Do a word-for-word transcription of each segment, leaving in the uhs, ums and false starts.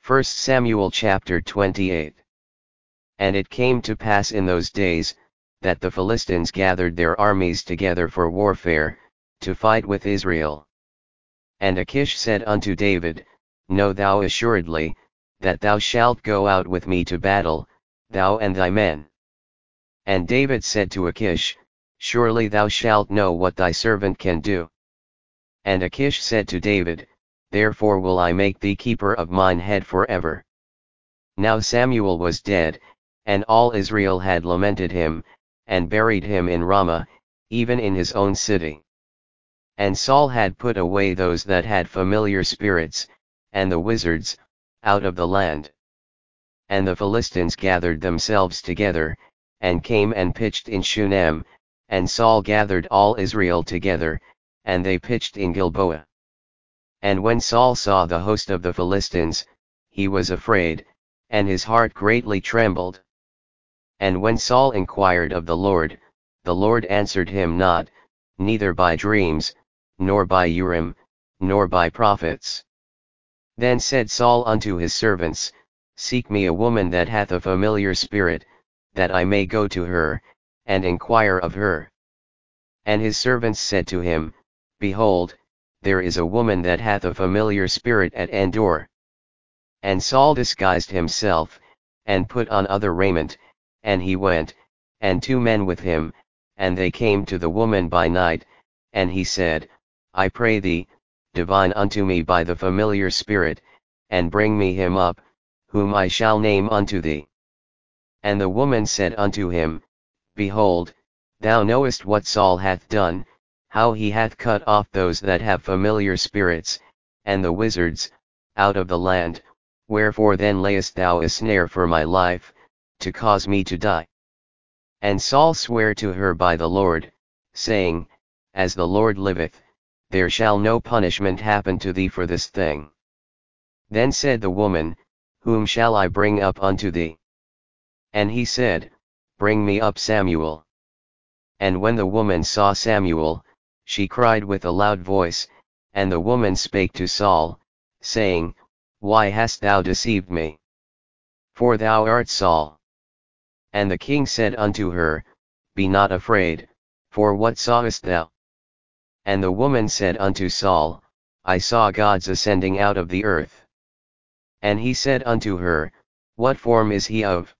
First Samuel chapter twenty-eight. And it came to pass in those days, that the Philistines gathered their armies together for warfare, to fight with Israel. And Achish said unto David, Know thou assuredly, that thou shalt go out with me to battle, thou and thy men. And David said to Achish, Surely thou shalt know what thy servant can do. And Achish said to David, Therefore will I make thee keeper of mine head for ever. Now Samuel was dead, and all Israel had lamented him, and buried him in Ramah, even in his own city. And Saul had put away those that had familiar spirits, and the wizards, out of the land. And the Philistines gathered themselves together, and came and pitched in Shunem, and Saul gathered all Israel together, and they pitched in Gilboa. And when Saul saw the host of the Philistines, he was afraid, and his heart greatly trembled. And when Saul inquired of the Lord, the Lord answered him not, neither by dreams, nor by Urim, nor by prophets. Then said Saul unto his servants, Seek me a woman that hath a familiar spirit, that I may go to her, and inquire of her. And his servants said to him, Behold, there is a woman that hath a familiar spirit at Endor. And Saul disguised himself, and put on other raiment, and he went, and two men with him, and they came to the woman by night, and he said, I pray thee, divine unto me by the familiar spirit, and bring me him up, whom I shall name unto thee. And the woman said unto him, Behold, thou knowest what Saul hath done, how he hath cut off those that have familiar spirits, and the wizards, out of the land, wherefore then layest thou a snare for my life, to cause me to die? And Saul sware to her by the Lord, saying, As the Lord liveth, there shall no punishment happen to thee for this thing. Then said the woman, Whom shall I bring up unto thee? And he said, Bring me up Samuel. And when the woman saw Samuel, she cried with a loud voice, and the woman spake to Saul, saying, Why hast thou deceived me? For thou art Saul. And the king said unto her, Be not afraid, for what sawest thou? And the woman said unto Saul, I saw gods ascending out of the earth. And he said unto her, What form is he of?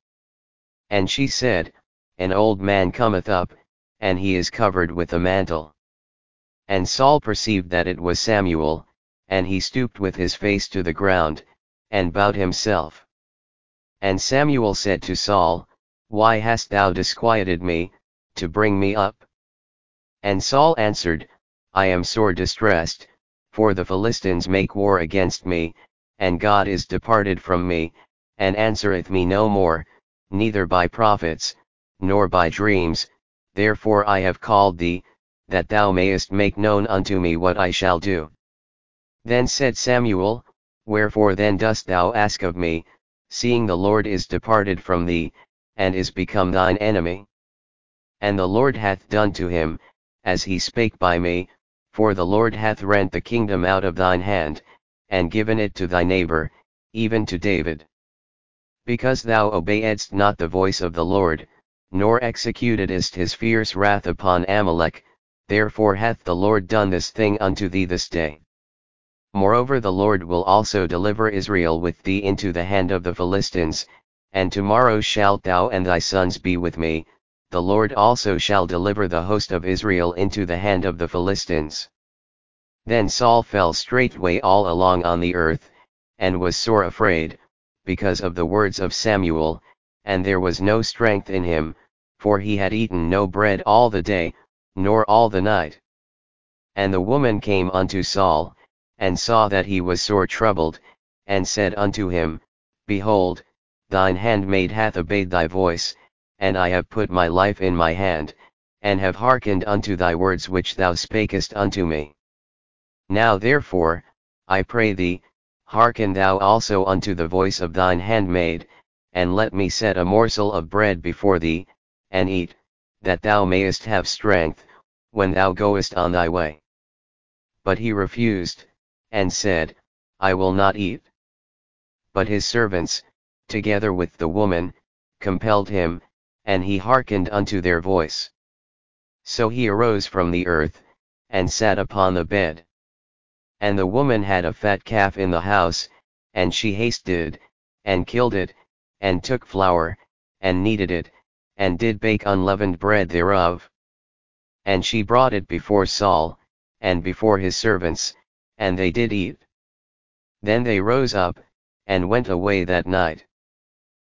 And she said, An old man cometh up, and he is covered with a mantle. And Saul perceived that it was Samuel, and he stooped with his face to the ground, and bowed himself. And Samuel said to Saul, Why hast thou disquieted me, to bring me up? And Saul answered, I am sore distressed, for the Philistines make war against me, and God is departed from me, and answereth me no more, neither by prophets, nor by dreams, therefore I have called thee, that thou mayest make known unto me what I shall do. Then said Samuel, Wherefore then dost thou ask of me, seeing the Lord is departed from thee, and is become thine enemy? And the Lord hath done to him, as he spake by me, for the Lord hath rent the kingdom out of thine hand, and given it to thy neighbor, even to David. Because thou obeyedst not the voice of the Lord, nor executedst his fierce wrath upon Amalek, therefore hath the Lord done this thing unto thee this day. Moreover the Lord will also deliver Israel with thee into the hand of the Philistines, and tomorrow shalt thou and thy sons be with me, the Lord also shall deliver the host of Israel into the hand of the Philistines. Then Saul fell straightway all along on the earth, and was sore afraid, because of the words of Samuel, and there was no strength in him, for he had eaten no bread all the day, nor all the night. And the woman came unto Saul, and saw that he was sore troubled, and said unto him, Behold, thine handmaid hath obeyed thy voice, and I have put my life in my hand, and have hearkened unto thy words which thou spakest unto me. Now therefore, I pray thee, hearken thou also unto the voice of thine handmaid, and let me set a morsel of bread before thee, and eat, that thou mayest have strength, when thou goest on thy way. But he refused, and said, I will not eat. but his servants, together with the woman, compelled him, and he hearkened unto their voice. So he arose from the earth, and sat upon the bed. And the woman had a fat calf in the house, and she hasted, and killed it, and took flour, and kneaded it, and did bake unleavened bread thereof. And she brought it before Saul, and before his servants, and they did eat. Then they rose up, and went away that night.